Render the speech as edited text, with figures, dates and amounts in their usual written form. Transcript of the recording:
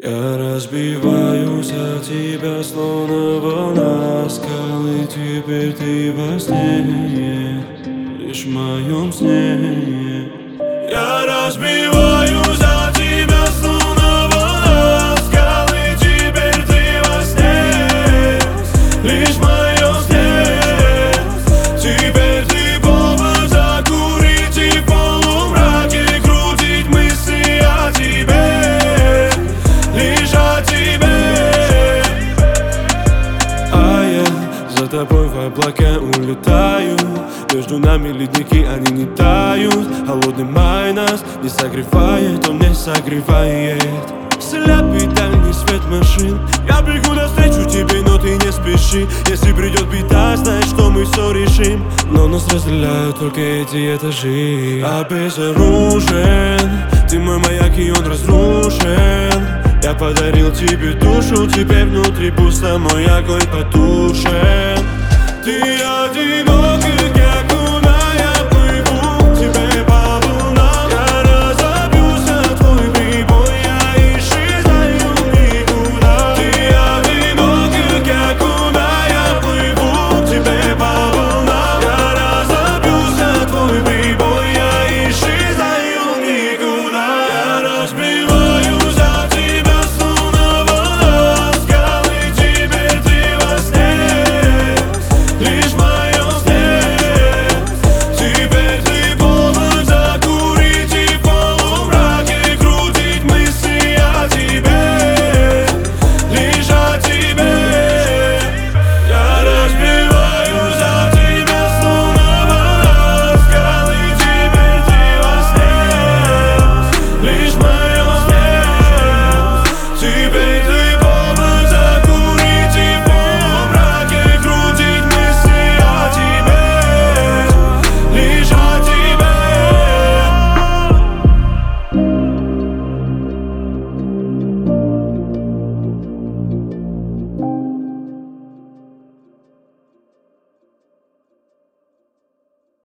Я разбиваюсь о тебя, словно волна скалы. Теперь ты во сне, лишь в моем сне. Я разбиваюсь о тебя, словно волна скалы. Теперь ты во сне, лишь в моем сне. Теперь ты повод закурить и в полумраке крутить мысли о тебе, лишь о тебе. А я за тобой в облака улетаю. Между нами ледники, они не тают. Холодный май нас не согревает, он не согревает. Слепый дальний свет машин. Я бегу навстречу тебе, но ты не спеши. Если придет беда, знаешь, что мы все решим. Но нас разделяют только эти этажи. Обезоружен, ты мой маяк и он разрушен. Я подарил тебе душу, теперь внутри пусто, мой огонь потушен. Ты одинок,